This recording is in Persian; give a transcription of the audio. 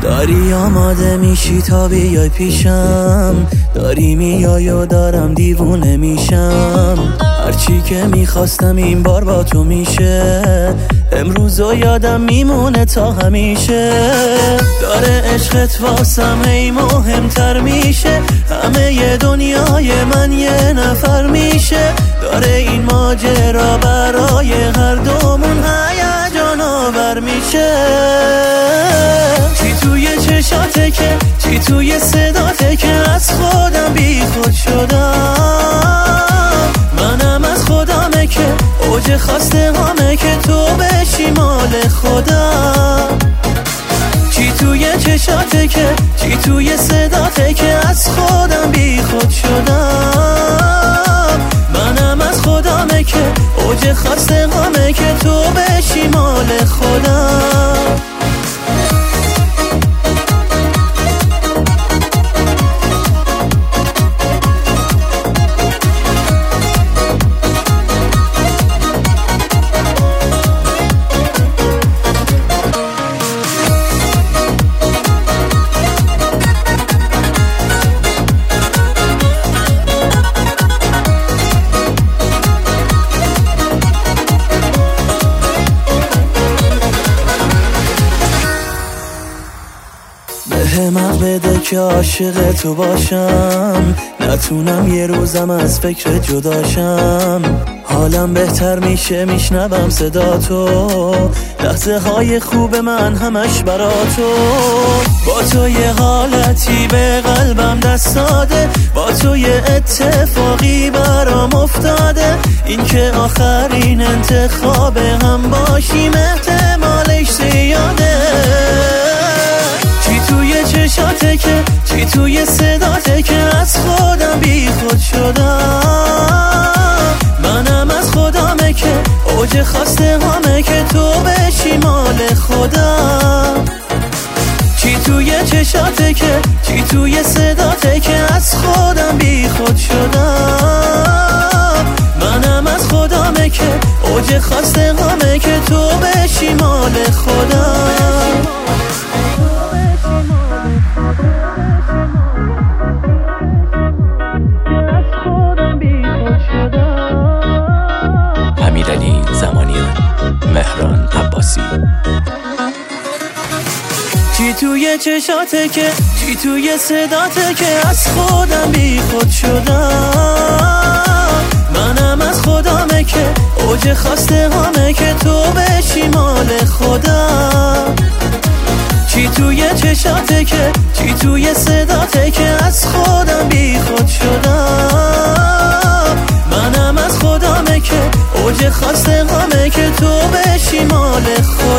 داری آماده میشی تا بیای پیشم، داری میای و دارم دیوونه میشم. هرچی که میخواستم این بار با تو میشه، امروز و یادم میمونه تا همیشه. داره عشقت واسم ای مهمتر میشه، همه ی دنیای من یه نفر میشه. داره این ماجرا برای هر دومون هیجان آور میشه. چی توی چشاته که، چی توی صداته که از خودم بی خود شدم. منم از خودمه که اوج خواسته همه که تو بشی مال خودم. چی توی چشاته که، چی توی صداته که از خودم بی خود شدم. منم از خودمه که اوج خواسته همه که تو بشی مال خودم. همت بده که عاشق تو باشم، نتونم یه روزم از فکر جداشم. حالم بهتر میشه میشنوم صدا تو، لحظه های خوب من همش برا تو. با تو یه حالتی به قلبم دست داده، با تو یه اتفاقی برام افتاده. این که آخرین انتخاب هم باشیم احتمالش زیاده. چی توی چشاته که، چی توی صداته که از خودم بی خود شدم. منم از خودمه که اوج خواسته همه که تو بشی مال خودم. چی توی چشاته که، چی توی صداته که از خودم بی خود شدم. منم از خودمه که اوج خواسته همه که تو بشی مال خودم. امیرعلی زمانیان، مهران عباسی. چی توی چشاته که، چی توی صداته که از خودم بی خود شدم. منم از خودمه که اوج خواسته همه که تو بشی مال خودم. چی توی چشاته که، چی توی صداته که از خودم بی خود شدم. منم از خودمه که اوج خواسته همه که تو بشی مال خودم.